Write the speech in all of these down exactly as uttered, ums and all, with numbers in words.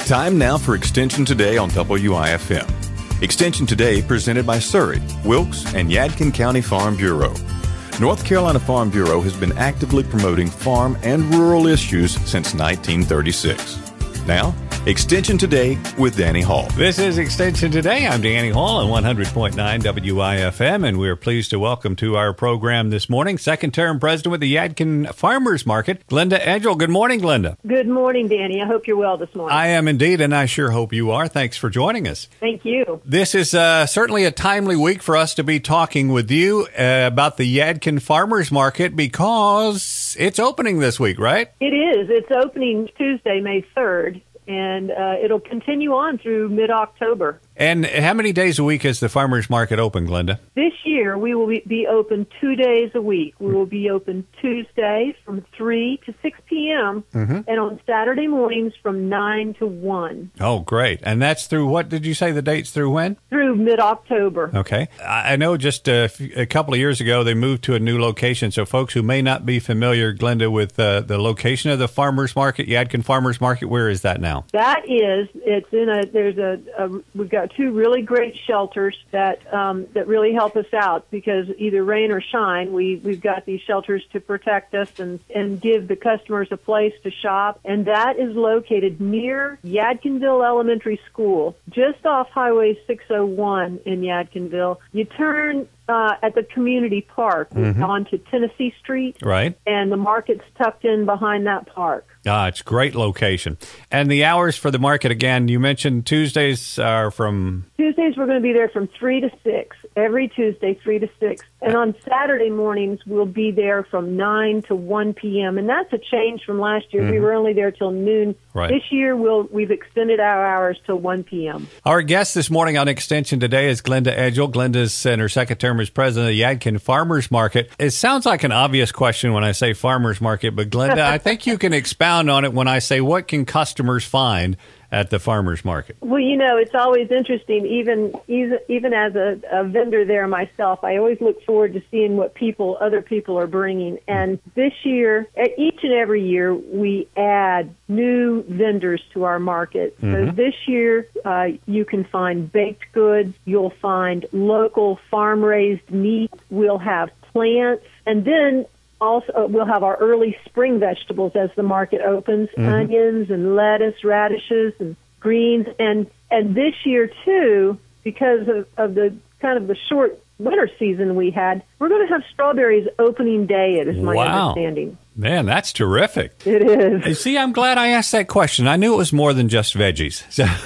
Time now for Extension Today on W I F M. Extension Today presented by Surrey, Wilkes, and Yadkin County Farm Bureau. North Carolina Farm Bureau has been actively promoting farm and rural issues since nineteen thirty-six. Now, Extension Today with Danny Hall. This is Extension Today. I'm Danny Hall on one hundred point nine W I F M, and we're pleased to welcome to our program this morning second-term president with the Yadkin Farmers Market, Glenda Edgell. Good morning, Glenda. Good morning, Danny. I hope you're well this morning. I am indeed, and I sure hope you are. Thanks for joining us. Thank you. This is uh, certainly a timely week for us to be talking with you uh, about the Yadkin Farmers Market because it's opening this week, right? It is. It's opening Tuesday, May third. And uh, it'll continue on through mid-October. And how many days a week is the farmers market open, Glenda? This year, we will be open two days a week. We will be open Tuesday from three to six p.m. Mm-hmm. and on Saturday mornings from nine to one. Oh, great. And that's through, what did you say the dates through when? Through mid-October. Okay. I know just a, few, a couple of years ago, they moved to a new location. So folks who may not be familiar, Glenda, with uh, the location of the farmers market, Yadkin Farmers Market, where is that now? That is, it's in a, there's a, a we've got two really great shelters that um, that really help us out because either rain or shine, we, we've got these shelters to protect us and, and give the customers a place to shop. And that is located near Yadkinville Elementary School, just off Highway six oh one in Yadkinville. You turn Uh, at the community park mm-hmm. onto Tennessee Street. Right. And the market's tucked in behind that park. Ah, it's a great location. And the hours for the market, again, you mentioned Tuesdays are from... Tuesdays we're going to be there from three to six. Every Tuesday, three to six. And on Saturday mornings, we'll be there from nine to one p.m. And that's a change from last year. Mm-hmm. We were only there till noon. Right. This year, we'll, we've extended our hours till one p.m. Our guest this morning on Extension Today is Glenda Edgell. Glenda's in her second term as president of the Yadkin Farmers Market. It sounds like an obvious question when I say farmers market, but Glenda, I think you can expound on it when I say what can customers find at the farmers market? Well, you know, it's always interesting, even even, even as a, a vendor there myself, I always look forward to seeing what people, other people are bringing. And this year, each and every year, we add new vendors to our market. Mm-hmm. So this year, uh, you can find baked goods, you'll find local farm-raised meat, we'll have plants, and then also, we'll have our early spring vegetables as the market opens, mm-hmm. onions and lettuce, radishes and greens. And and this year, too, because of, of the kind of the short winter season we had, we're going to have strawberries opening day, it is my wow. understanding. Man, that's terrific. It is. You see, I'm glad I asked that question. I knew it was more than just veggies.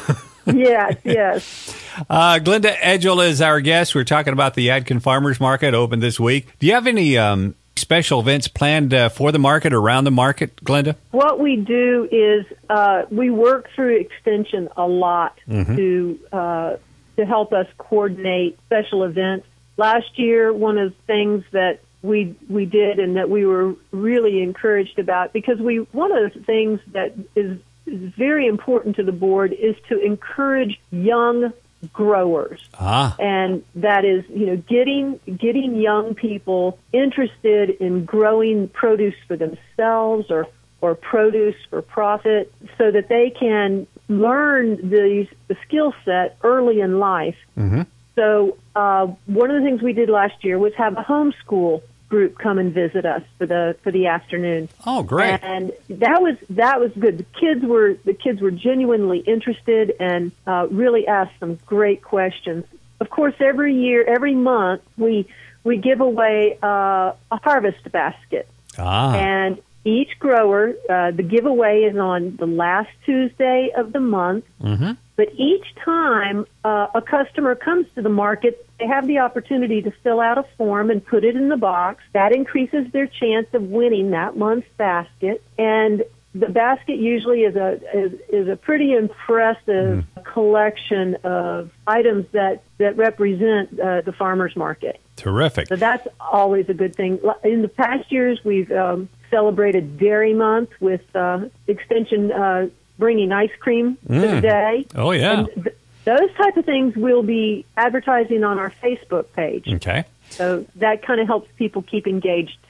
Yes, yes. Uh, Glenda Edgell is our guest. We're talking about the Yadkin Farmers Market open this week. Do you have any... Um, special events planned uh, for the market, around the market, Glenda? What we do is uh, we work through Extension a lot mm-hmm. to uh, to help us coordinate special events. Last year, one of the things that we we did and that we were really encouraged about, because we one of the things that is, is very important to the board is to encourage young growers. Ah. And that is, you know, getting getting young people interested in growing produce for themselves or or produce for profit so that they can learn the, the skill set early in life. Mm-hmm. So uh, one of the things we did last year was have a homeschool group come and visit us for the for the afternoon. Oh, great! And that was that was good. The kids were the kids were genuinely interested and uh, really asked some great questions. Of course, every year, every month, we we give away uh, a harvest basket, ah. and each grower, uh, the giveaway is on the last Tuesday of the month. Mm-hmm. But each time uh, a customer comes to the market, they have the opportunity to fill out a form and put it in the box. That increases their chance of winning that month's basket. And the basket usually is a is, is a pretty impressive mm. collection of items that, that represent uh, the farmer's market. Terrific. So that's always a good thing. In the past years, we've um, celebrated Dairy Month with uh, Extension uh bringing ice cream mm. to the day. Oh, yeah. And th- those type of things we'll be advertising on our Facebook page. Okay. So that kind of helps people keep engaged, too.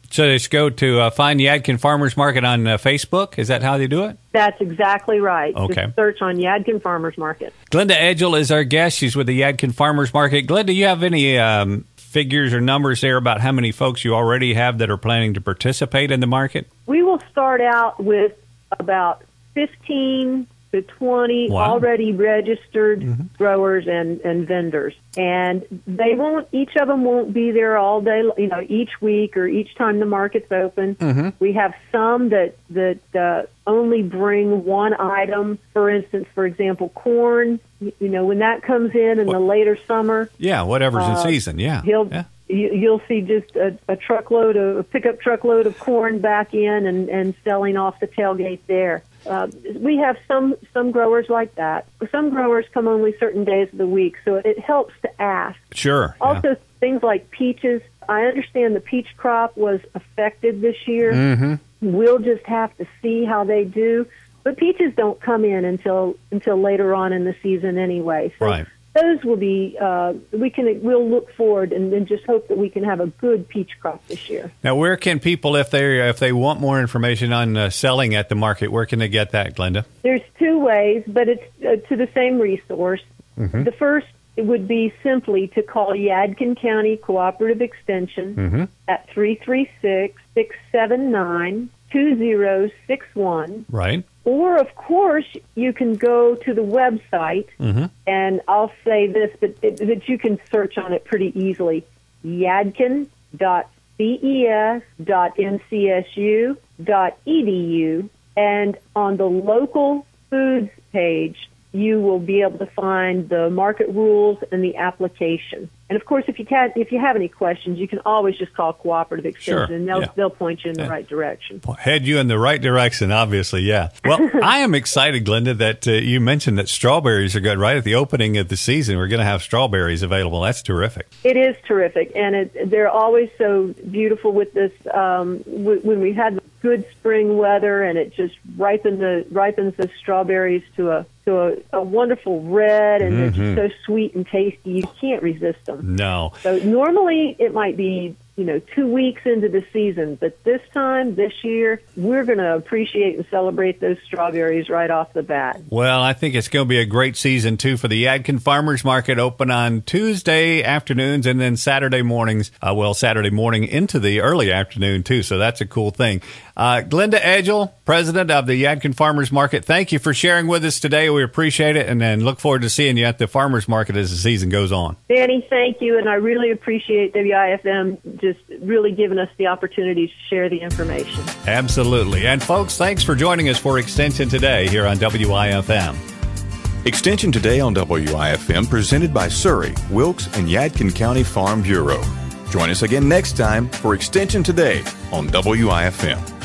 So they just go to uh, Find Yadkin Farmers Market on uh, Facebook? Is that how they do it? That's exactly right. Okay. Just search on Yadkin Farmers Market. Glenda Edgell is our guest. She's with the Yadkin Farmers Market. Glenda, do you have any um, figures or numbers there about how many folks you already have that are planning to participate in the market? We will start out with about fifteen to twenty Wow. already registered Mm-hmm. growers and, and vendors. And they won't, each of them won't be there all day, you know, each week or each time the market's open. Mm-hmm. We have some that, that uh, only bring one item. For instance, for example, corn, you know, when that comes in in the later summer, Yeah, whatever's Uh, in season, yeah. he'll, yeah. you, you'll see just a, a truckload of, a pickup truckload of corn back in and, and selling off the tailgate there. Uh, we have some, some growers like that. Some growers come only certain days of the week, so it helps to ask. Sure. yeah. Also, things like peaches. I understand the peach crop was affected this year. Mm-hmm. We'll just have to see how they do. But peaches don't come in until until later on in the season anyway. So Right. those will be, uh, we can, we'll look forward and then just hope that we can have a good peach crop this year. Now, where can people, if they if they want more information on uh, selling at the market, where can they get that, Glenda? There's two ways, but it's uh, to the same resource. Mm-hmm. The first would be simply to call Yadkin County Cooperative Extension Mm-hmm. at three three six, six seven nine, two zero six one. Right. Or, of course, you can go to the website, Mm-hmm. and I'll say this, but it, that you can search on it pretty easily, yadkin dot c e s dot n c s u dot e d u, and on the local foods page, you will be able to find the market rules and the application. And, of course, if you can, if you have any questions, you can always just call Cooperative Extension, Sure, and they'll, yeah. they'll point you in the Yeah. right direction. Head you in the right direction, obviously, yeah. Well, I am excited, Glenda, that uh, you mentioned that strawberries are good. Right at the opening of the season, we're going to have strawberries available. That's terrific. It is terrific, and it, they're always so beautiful with this. Um, w- when we had good spring weather, and it just ripen the ripens the strawberries to a to a, a wonderful red, and Mm-hmm. they're just so sweet and tasty. You can't resist them. No. So normally it might be, you know, two weeks into the season, but this time, this year, we're going to appreciate and celebrate those strawberries right off the bat. Well, I think it's going to be a great season, too, for the Yadkin Farmers Market, open on Tuesday afternoons and then Saturday mornings, uh, well, Saturday morning into the early afternoon, too, so that's a cool thing. Uh, Glenda Edgell, president of the Yadkin Farmers Market, thank you for sharing with us today. We appreciate it, and then look forward to seeing you at the farmers market as the season goes on. Danny, thank you, and I really appreciate W I F M just really giving us the opportunity to share the information. Absolutely. And folks, thanks for joining us for Extension Today here on W I F M. Extension Today on W I F M presented by Surrey, Wilkes, and Yadkin County Farm Bureau. Join us again next time for Extension Today on W I F M.